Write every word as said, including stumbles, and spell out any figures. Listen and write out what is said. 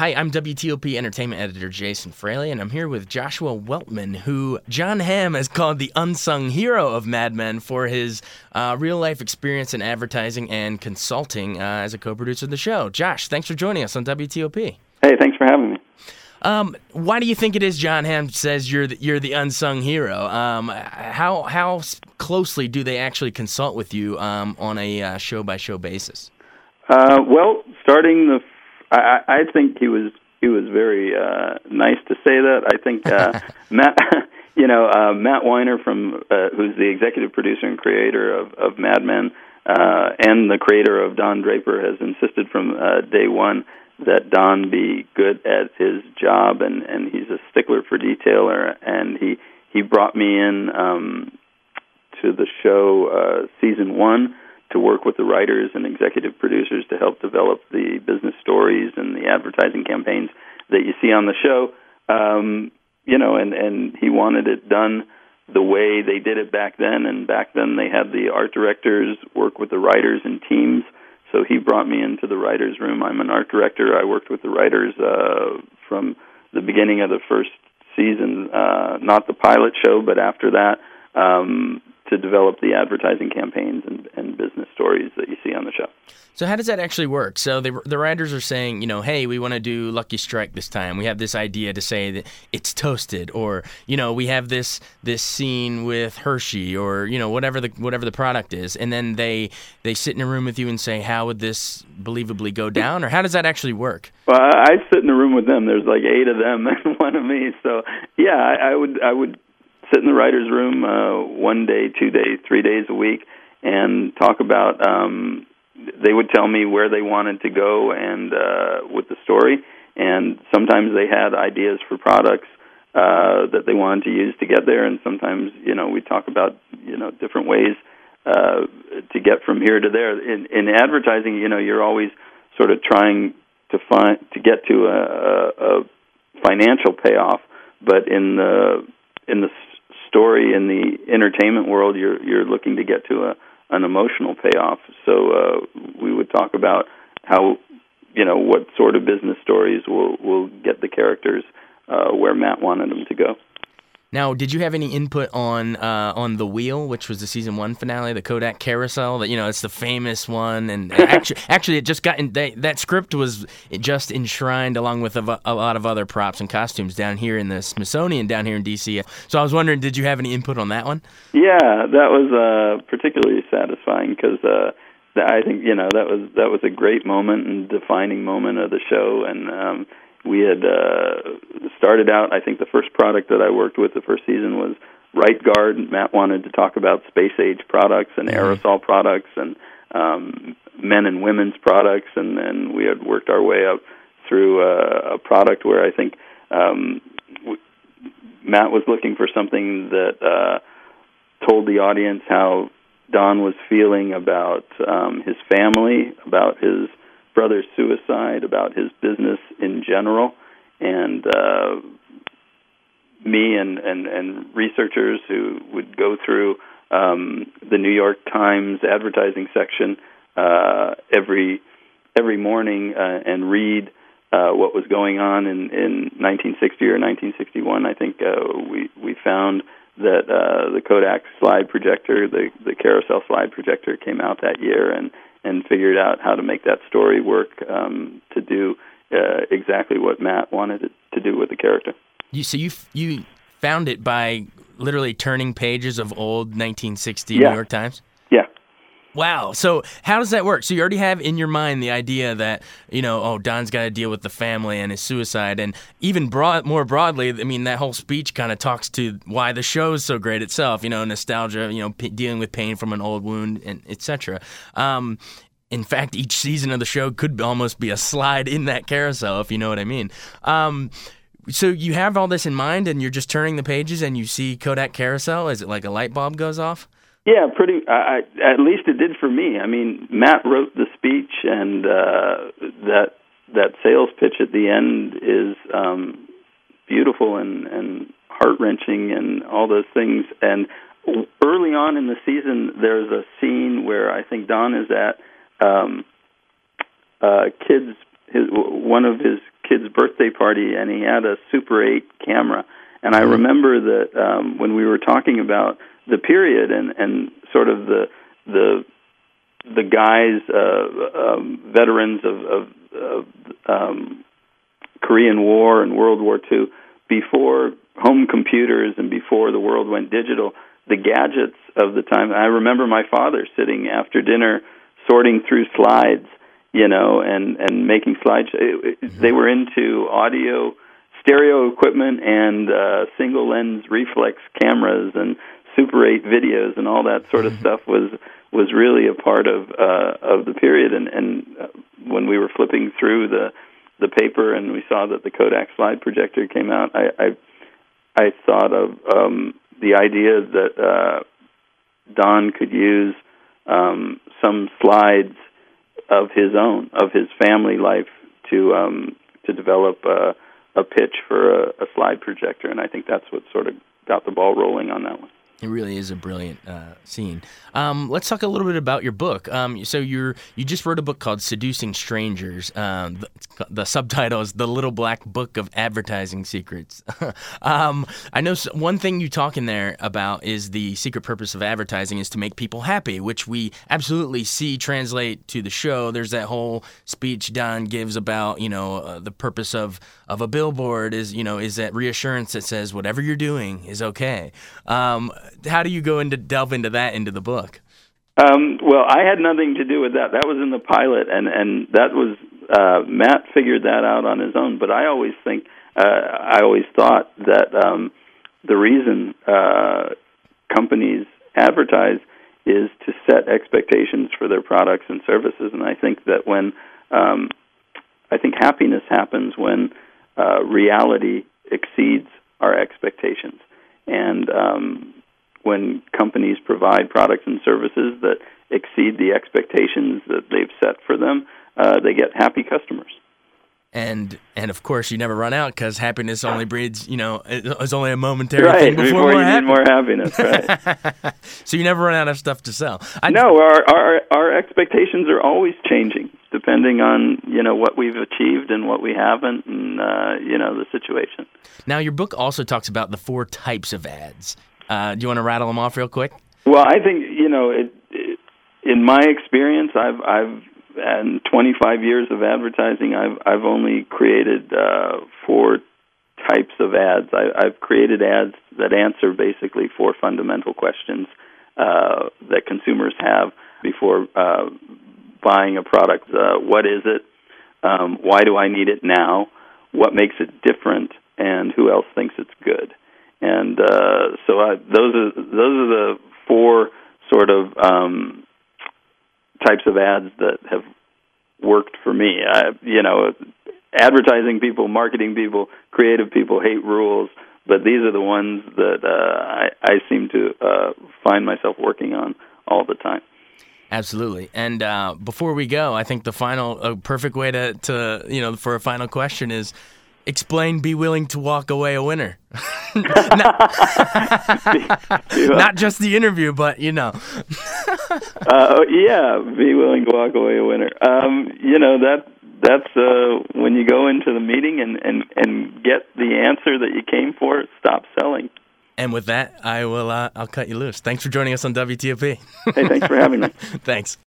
Hi, I'm W T O P Entertainment Editor Jason Fraley, and I'm here with Joshua Weltman, who Jon Hamm has called the unsung hero of Mad Men for his uh, real-life experience in advertising and consulting uh, as a co-producer of the show. Josh, thanks for joining us on W T O P. Hey, thanks for having me. Um, why do you think it is Jon Hamm says you're the, you're the unsung hero? Um, how how closely do they actually consult with you um, on a uh, show-by-show basis? Uh, well, starting the, I, I think he was he was very uh, nice to say that. I think uh, Matt, you know, uh, Matt Weiner from uh, who's the executive producer and creator of, of Mad Men, uh, and the creator of Don Draper, has insisted from uh, day one that Don be good at his job, and, and he's a stickler for detail. And he he brought me in um, to the show uh, season one to work with the writers and executive producers to help develop the business stories and the advertising campaigns that you see on the show. Um, you know, and, and he wanted it done the way they did it back then, and back then they had the art directors work with the writers and teams. So he brought me into the writer's room. I'm an art director. I worked with the writers uh, from the beginning of the first season, uh, not the pilot show, but after that, um, to develop the advertising campaigns and, and business stories that you see on the show. So how does that actually work? So the, the writers are saying, you know, hey, we want to do Lucky Strike this time. We have this idea to say that it's toasted, or, you know, we have this this scene with Hershey, or, you know, whatever the whatever the product is. And then they they sit in a room with you and say, how would this believably go down? Or how does that actually work? Well, I sit in a room with them. There's like eight of them and one of me. So, yeah, I, I would I would sit in the writer's room uh, one day, two days, three days a week and talk about... Um, they would tell me where they wanted to go and uh, with the story, and sometimes they had ideas for products uh, that they wanted to use to get there, and sometimes, you know, we talk about, you know, different ways uh, to get from here to there. In, in advertising, you know, you're always sort of trying to find to get to a, a, a financial payoff, but in the in the story, in the entertainment world, you're you're looking to get to a an emotional payoff. So uh, we would talk about how, you know, what sort of business stories will will get the characters uh, where Matt wanted them to go. Now, did you have any input on uh, on The Wheel, which was the season one finale, the Kodak Carousel? That, you know, it's the famous one, and actually, actually, it just got in, that, that script was just enshrined along with a, a lot of other props and costumes down here in the Smithsonian, down here in D C. So I was wondering, did you have any input on that one? Yeah, that was uh, particularly satisfying because uh, I think, you know, that was that was a great moment and defining moment of the show, and um, we had uh, started out, I think the first product that I worked with the first season was Right Guard. Matt wanted to talk about space-age products and aerosol products and um, men and women's products, and then we had worked our way up through uh, a product where I think um, w- Matt was looking for something that uh, told the audience how Don was feeling about um, his family, about his brother's suicide, about his business in general, and uh, me and, and, and researchers who would go through um, the New York Times advertising section uh, every every morning uh, and read uh, what was going on in, in nineteen sixty or nineteen sixty-one. I think uh, we we found that uh, the Kodak slide projector, the, the carousel slide projector, came out that year, and and figured out how to make that story work um, to do uh, exactly what Matt wanted it to do with the character. You, so you you found it by literally turning pages of old nineteen sixty yeah. New York Times? Yeah. Wow. So how does that work? So you already have in your mind the idea that, you know, oh, Don's got to deal with the family and his suicide. And even broad, more broadly, I mean, that whole speech kind of talks to why the show is so great itself, you know, nostalgia, you know, p- dealing with pain from an old wound, and et cetera. Um, in fact, each season of the show could almost be a slide in that carousel, if you know what I mean. Um, so you have all this in mind, and you're just turning the pages, and you see Kodak Carousel? Is it like a light bulb goes off? Yeah, pretty. I, at least it did for me. I mean, Matt wrote the speech, and uh, that that sales pitch at the end is um, beautiful and, and heart wrenching, and all those things. And early on in the season, there's a scene where I think Don is at um, uh, kids. His, one of his kid's birthday party, and he had a Super eight camera. And I remember that um, when we were talking about the period and, and sort of the the the guys, uh, um, veterans of, of, of um, Korean War and World War Two, before home computers and before the world went digital, the gadgets of the time. I remember my father sitting after dinner sorting through slides, you know, and, and making slides. Mm-hmm. They were into audio, stereo equipment, and uh, single lens reflex cameras and Super eight videos, and all that sort of mm-hmm. stuff was was really a part of uh, of the period. And, and uh, when we were flipping through the the paper and we saw that the Kodak slide projector came out, I I, I thought of um, the idea that uh, Don could use um, some slides of his own, of his family life, to um, to develop a, a pitch for a, a slide projector, and I think that's what sort of got the ball rolling on that one. It really is a brilliant uh, scene. Um, let's talk a little bit about your book. Um, so you're you just wrote a book called Seducing Strangers. Um, the, the subtitle is The Little Black Book of Advertising Secrets. um, I know one thing you talk in there about is the secret purpose of advertising is to make people happy, which we absolutely see translate to the show. There's that whole speech Don gives about, you know, uh, the purpose of, of a billboard is, you know, is that reassurance that says whatever you're doing is okay. Um, How do you go into delve into that into the book? Um, well, I had nothing to do with that. That was in the pilot, and and that was uh, Matt figured that out on his own. But I always think uh, I always thought that um, the reason uh, companies advertise is to set expectations for their products and services. And I think that when um, I think happiness happens when uh, reality exceeds our expectations, and um, when companies provide products and services that exceed the expectations that they've set for them, uh, they get happy customers. And and of course, you never run out because happiness only breeds, you know, it's only a momentary right, thing before, before more you happiness. need more happiness. Right. So you never run out of stuff to sell. I, no, our, our our expectations are always changing depending on, you know, what we've achieved and what we haven't, and uh, you know, the situation. Now, your book also talks about the four types of ads. Uh, do you want to rattle them off real quick? Well, I think, you know, it, it, in my experience, I've, I've, in twenty-five years of advertising, I've, I've only created uh, four types of ads. I, I've created ads that answer basically four fundamental questions uh, that consumers have before uh, buying a product. Uh, what is it? Um, why do I need it now? What makes it different? And who else thinks it's good? And uh, so I, those are those are the four sort of um, types of ads that have worked for me. I, you know, advertising people, marketing people, creative people hate rules, but these are the ones that uh, I, I seem to uh, find myself working on all the time. Absolutely. And uh, before we go, I think the final, a perfect way to, to, you know, for a final question is, explain Be Willing to Walk Away a Winner. not, not just the interview, but, you know. uh, yeah, Be Willing to Walk Away a Winner. Um, you know, that that's uh, when you go into the meeting and, and, and get the answer that you came for, stop selling. And with that, I will, uh, I'll cut you loose. Thanks for joining us on W T O P. Hey, thanks for having me. Thanks.